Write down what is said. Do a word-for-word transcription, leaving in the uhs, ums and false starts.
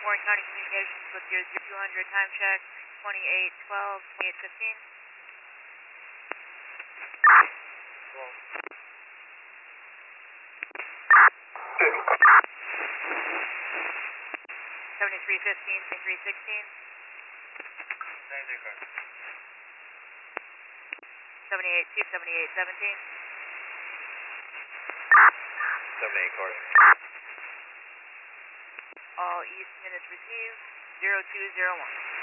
Warren County Communications with your two hundred time check, twenty-eight twelve, twenty-eight fifteen. seventy-three fifteen, seventy-three sixteen. seventy-eight two, seventy-eight seventeen. seventy-eight cars. All east minutes received, zero two zero one.